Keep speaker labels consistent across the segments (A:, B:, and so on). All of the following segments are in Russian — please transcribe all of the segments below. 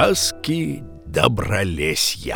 A: Сказки Добролесья.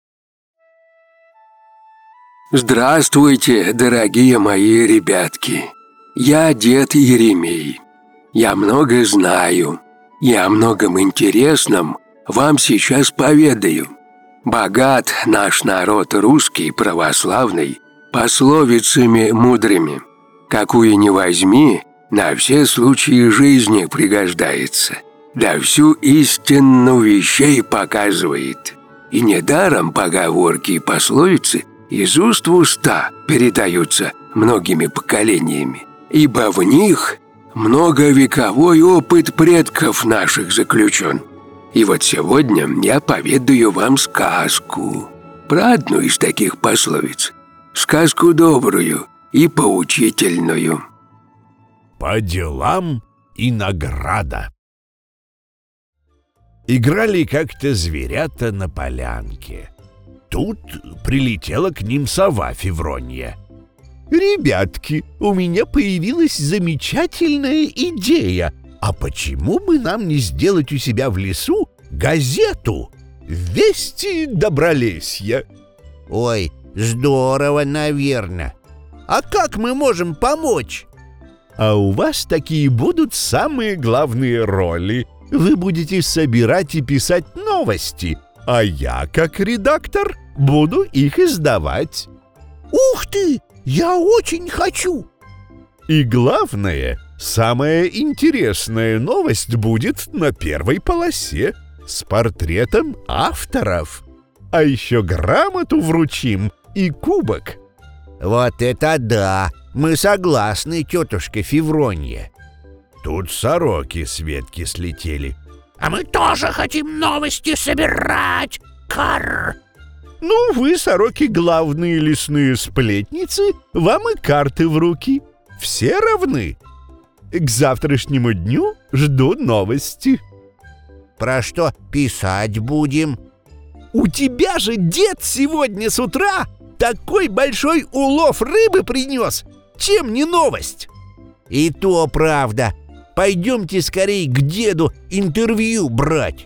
B: Здравствуйте, дорогие мои ребятки. Я дед Еремей. Я много знаю. И о многом интересном вам сейчас поведаю. Богат наш народ русский православный пословицами мудрыми. Какую ни возьми, на все случаи жизни пригождается. Да всю истину вещей показывает. И недаром поговорки и пословицы из уст в уста передаются многими поколениями, ибо в них многовековой опыт предков наших заключен. И вот сегодня я поведаю вам сказку про одну из таких пословиц. Сказку добрую и поучительную.
A: По делам и награда. Играли как-то зверята на полянке. Тут прилетела к ним сова Февронья. «Ребятки, у меня появилась замечательная идея. А почему бы нам не сделать у себя в лесу газету «Вести Добролесья»?»
C: Ой, здорово, наверное. А как мы можем помочь?
A: А у вас такие будут самые главные роли. Вы будете собирать и писать новости, а я, как редактор, буду их издавать.
C: Ух ты! Я очень хочу!
A: И главное, самая интересная новость будет на первой полосе с портретом авторов. А еще грамоту вручим и кубок.
C: Вот это да! Мы согласны, тетушка Февронья.
A: Тут сороки с ветки слетели.
D: А мы тоже хотим новости собирать. Карр!
A: Ну, вы, сороки, главные лесные сплетницы, вам и карты в руки. Все равны. К завтрашнему дню жду новости.
C: Про что писать будем?
E: У тебя же дед сегодня с утра такой большой улов рыбы принес. Чем не новость?
C: И то правда. Пойдемте скорей к деду интервью брать.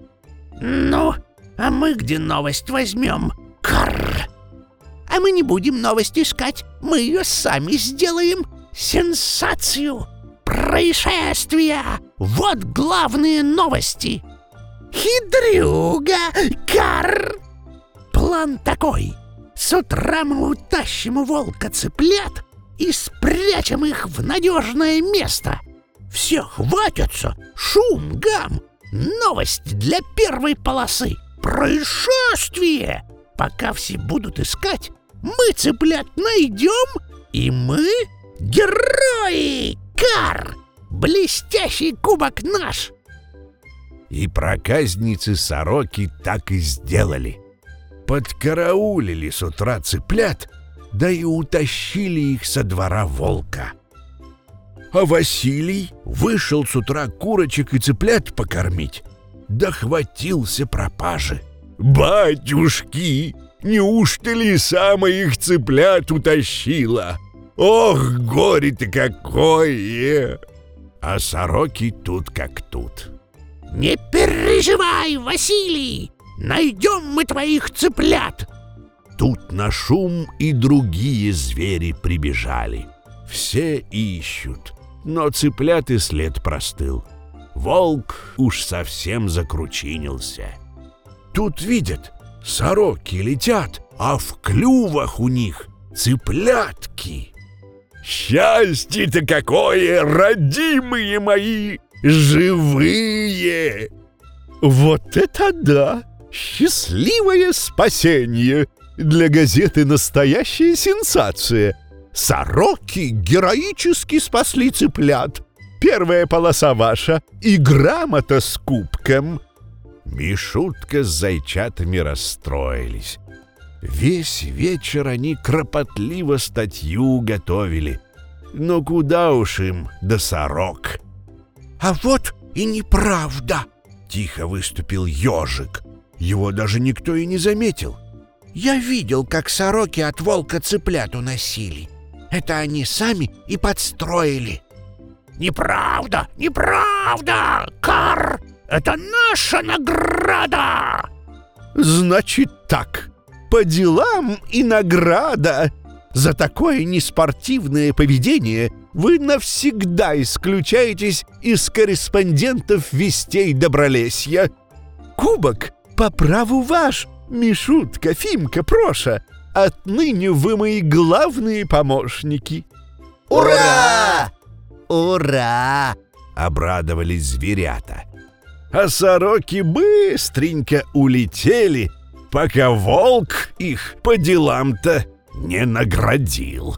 D: Ну, а мы где новость возьмем? Карр! А мы не будем новость искать, мы ее сами сделаем. Сенсацию! Происшествия! Вот главные новости! Хитрюга! Карр! План такой. С утра мы утащим у волка цыплят и спрячем их в надежное место. Все хватятся, шум, гам. Новость для первой полосы. Происшествие! Пока все будут искать, мы цыплят найдем, и мы герои! Карр! Блестящий кубок наш!
A: И проказницы-сороки так и сделали. Подкараулили с утра цыплят, да и утащили их со двора волка. А Василий вышел с утра курочек и цыплят покормить, да хватился пропажи. «Батюшки, неужто лиса моих цыплят утащила? Ох, горе-то какое!» А сороки тут как тут.
D: Не переживай, Василий! Найдем мы твоих цыплят!
A: Тут на шум и другие звери прибежали. Все ищут, но цыплят и след простыл. Волк уж совсем закручинился. Тут видят, сороки летят, а в клювах у них цыплятки. Счастье-то какое, родимые мои, живые!
E: Вот это да! Счастливое спасение! Для газеты настоящая сенсация. Сороки героически спасли цыплят. Первая полоса ваша и грамота с кубком.
A: Мишутка с зайчатами расстроились. Весь вечер они кропотливо статью готовили. Но куда уж им до сорок.
C: А вот и неправда.
A: Тихо выступил ежик. Его даже никто и не заметил.
C: Я видел, как сороки от волка цыплят уносили. Это они сами и подстроили.
D: Неправда, неправда, Карр! Это наша награда!
A: Значит так, по делам и награда. За такое неспортивное поведение вы навсегда исключаетесь из корреспондентов «Вестей Добролесья». Кубок по праву ваш, Мишутка, Фимка, Проша. Отныне вы мои главные помощники.
C: Ура! Ура!
A: Обрадовались зверята. А сороки быстренько улетели, пока волк их по делам-то не наградил.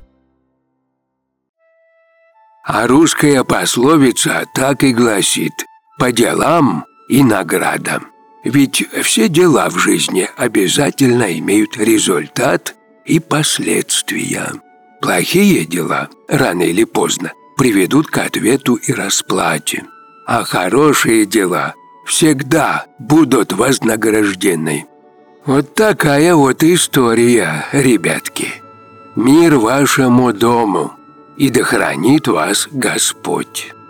B: А русская пословица так и гласит: по делам и наградам. Ведь все дела в жизни обязательно имеют результат и последствия. Плохие дела рано или поздно приведут к ответу и расплате, а хорошие дела всегда будут вознаграждены. Вот такая вот история, ребятки. Мир вашему дому, и да хранит вас Господь.